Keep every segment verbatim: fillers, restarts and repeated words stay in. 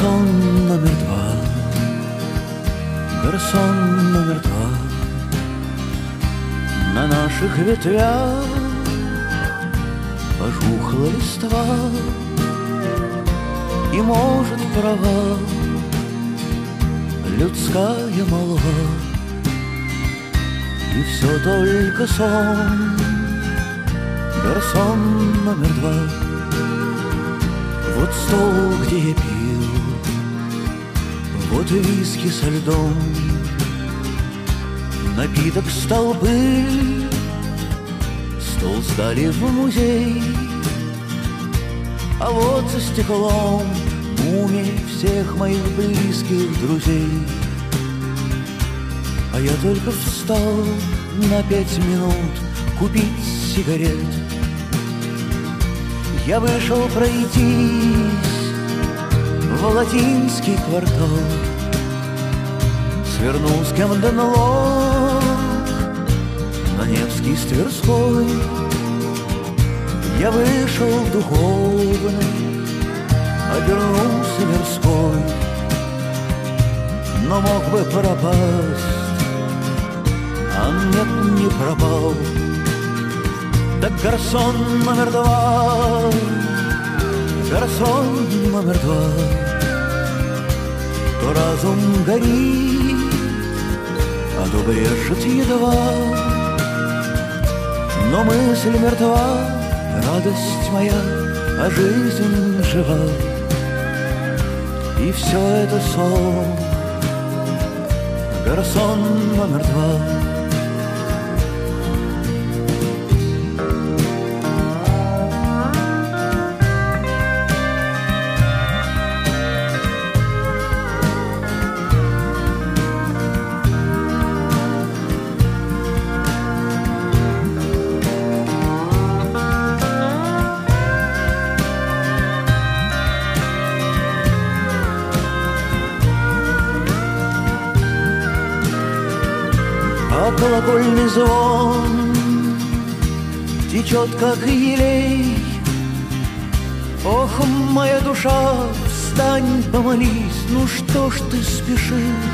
Гарсон номер два, гарсон номер два. На наших ветвях пожухла листва, и, может, права людская молва, и все только сон. Гарсон номер два. Вот стол, где я пил, вот виски со льдом, напиток столбы, стол сдали в музей, а вот за стеклом мумии всех моих близких друзей. А я только встал на пять минут купить сигарет. Я вышел пройтись в латинский квартал, свернул с кем-то налог на Невский с Тверской. Я вышел духовный, обернулся мирской, но мог бы пропасть, а нет, не пропал. Так гарсон номер два, гарсон номер два. То разум горит, а то брежет едва, но мысль мертва, радость моя, а жизнь жива. И все это сон, гарсон номер два. А колокольный звон течет, как елей. Ох, моя душа, встань, помолись, ну что ж ты спешишь?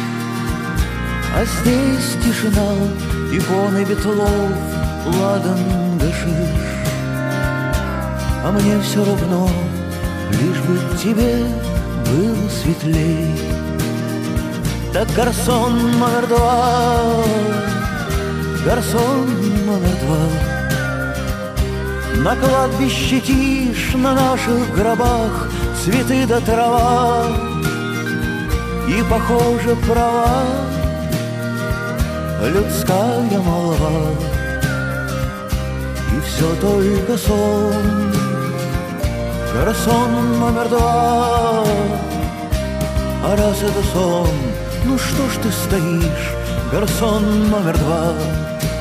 А здесь тишина, иконы ветлов, ладан гашиш. А мне все равно, лишь бы тебе было светлей. Так гарсон номер два, гарсон номер два. На кладбище тишь, на наших гробах цветы да трава. И, похоже, права людская молва. И все только сон, гарсон номер два. А раз это сон, ну что ж ты стоишь, гарсон номер два?